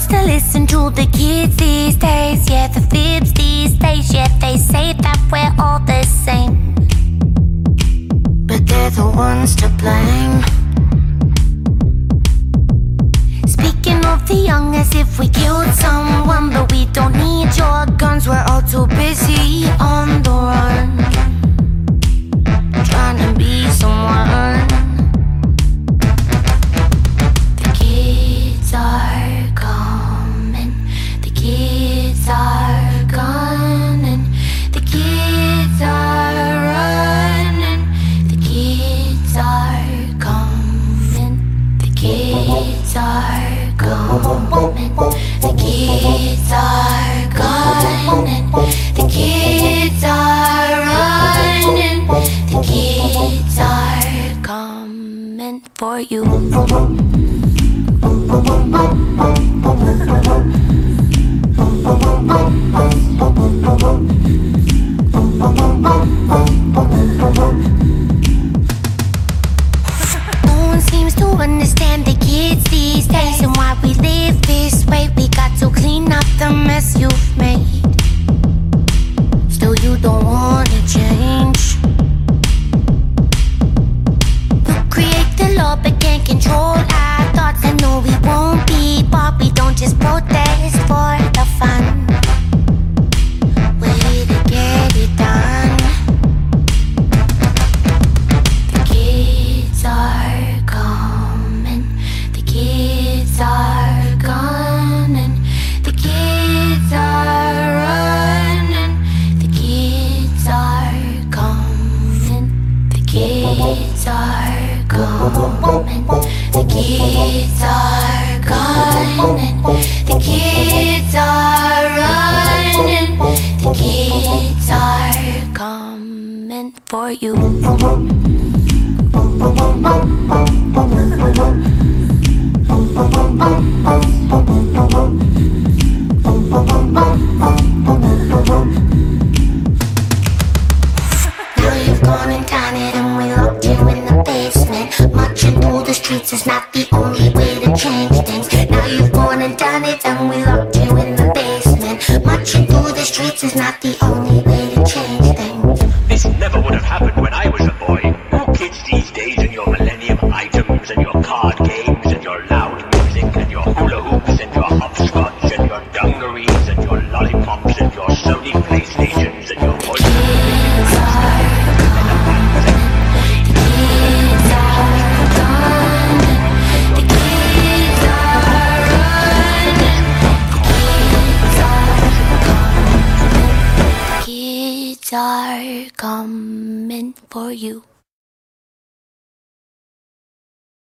used to listen to the kids these days. Yeah, the fibs these days. Yeah, they say that we're all the same, but they're the ones to blame. Speaking of the young as if we killed someone, but we don't need your guns. We're all too busy on the run, trying to be someone. The kids are coming, the kids are gunning, the kids are running, the kids are coming, the kids are coming, the kids are gunning, the kids are running, the kids are coming for you. No one seems to understand the kids these days and why we live this way. We got to clean up the mess you've made. Still you don't wanna change. You create the law but can't control our thoughts. I know we won't be bought. We don't just protest for the fun. We're here to get it done. The kids are coming, the kids are gunning, the kids are running, the kids are coming, the kids are coming, the kids are gunning, the kids are running, the kids are coming for you. Now you've gone and done it and we locked you in the basement. Marching through the streets is not the only way to change things. Now you've gone and done it and we locked you in the basement. Marching through the streets is not the only way to change things. This never would have happened when I was a boy. You kids these days and your millennium items and your card games and your loud music and your hula hoops and your hopscotch and your dungarees and your lollipops and your Sony PlayStations and your voice. Kids are coming for you.